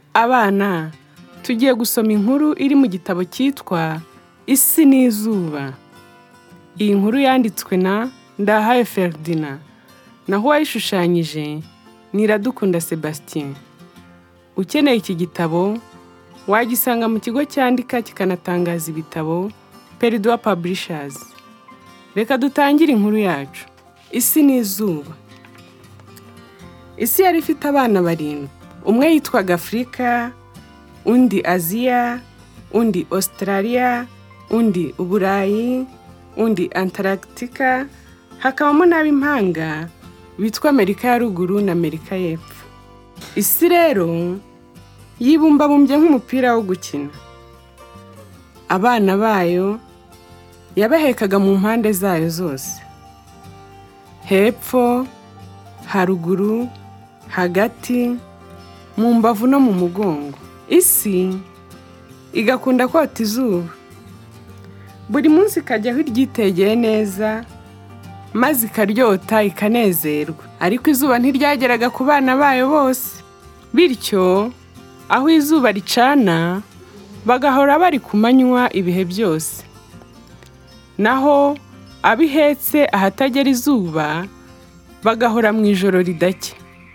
Abana, tugiye gusoma inkuru iri mu gitabo cyitwa Isi n'izuba. Iyi nkuru yanditswe na Ndahayo Ferdinand, naho uwayishushanyije ni Iradukunda Sebastien. Ukeneye iki gitabo, wagisanga mu kigo cyandika kikanatangaza ibitabo, Peridua Publishers. Reka dutangire inkuru yacu. Isi n'izuba. Isi yari ifite abana 7. Umwe yitwaga Afrika, undi Aziya, undi Australia, undi Uburayi, undi Antarctica, hakabamo n'ab'impanga bitwa Amerika ya ruguru na Amerika y'epfo. Isi rero yibumbabumbye nk'umupira wo gukina. Abana bayo yabahekaga mu mpande zayo zose. Hepfo, haruguru, hagati, mu mbavu no mu mugongo. Isi igakunda kota izuba. Buri munsi ikajyaho iryitegeye neza, maze ikaryota ikanezerwa. Ariko izuba ntiryageraga ku bana bayo bose. Bityo, aho izuba ricana, bagahora bari ku manywa ibihe byose. Naho abihetse ahatagera izuba, bagahora mu ijoro ridacya.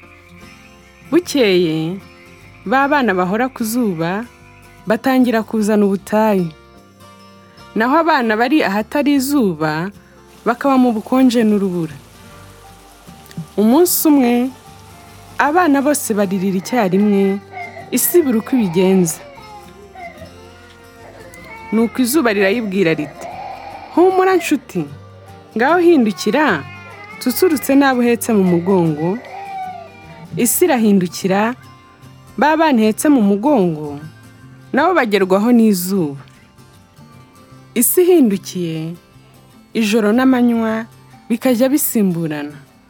Bukeye, ba bana bahora ku zuba, batangira kuzana ubutayu. Naho abana bari ahatari izuba, bakaba mu bukonje n'urubura. Umunsi umwe, abana bose baririra icyarimwe, isi ibura uko ibigenza. Nuko izuba rirayibwira riti, "Humura nshuti, ngaho hindukira, tusurutse n'abo uhetse mu mugongo." Isi irahindukira, ba bana ihetse mu mugongo, nabo bagerwaho n'izuba. Isi ihindukiye, ijoro n'amanywa bikajya bisimburana.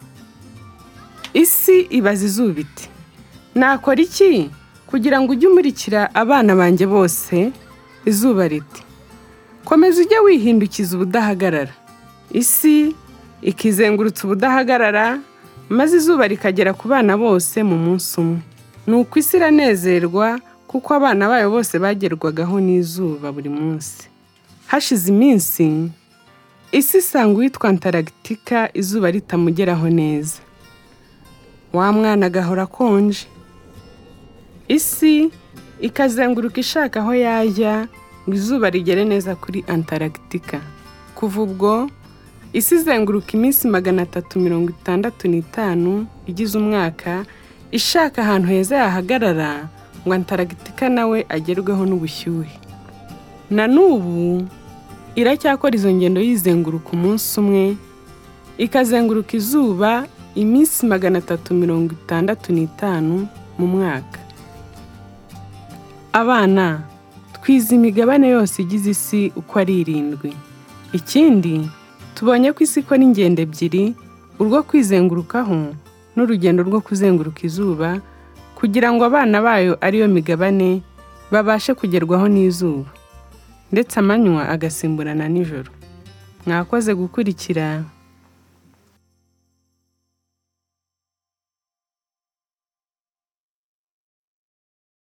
Isi ibaza izuba iti, "Nakora iki kugira ngo ujye umurikira abana banjye bose?" Izuba riti, "Komeza ujye wihindukiza ubudahagarara." Isi ikizengurutsa ubudahagarara, maze izuba rikagera ku bana bose mu munsi umwe. Nuko isi iranezerwa kuko abana bayo bose bagerwagaho n'izuba buri munsi. Hashize iminsi, isi isanga uwitwa Antarctica izuba ritamugeraho neza. Wa mwana agahora akonje. Isi ikazenguruka ishaka aho yajya ngo izuba rigere neza kuri Antarctica. Kuva ubwo, isi izenguruka iminsi 365 igize umwaka, ishaka ahantu heza yahagarara ngo Antarctica nawe agerweho n'ubushyuhe. Na n'ubu, iracyakora izo ngendo yizenguruka umunsi umwe, ikazenguruka izuba iminsi 365 mu mwaka. Abana, twize imigabane yose igize isi uko ari 7. Ikindi, tubonye ko isi ikora ingendo ebyiri, urwo kwizengurukaho n'urugendo rwo kuzenguruka izuba, kugira ngo abana bayo ariyo migabane babashe kugerwaho n'izuba, ndetse amanywa agasimburana n'ijoro. Mwakoze gukurikira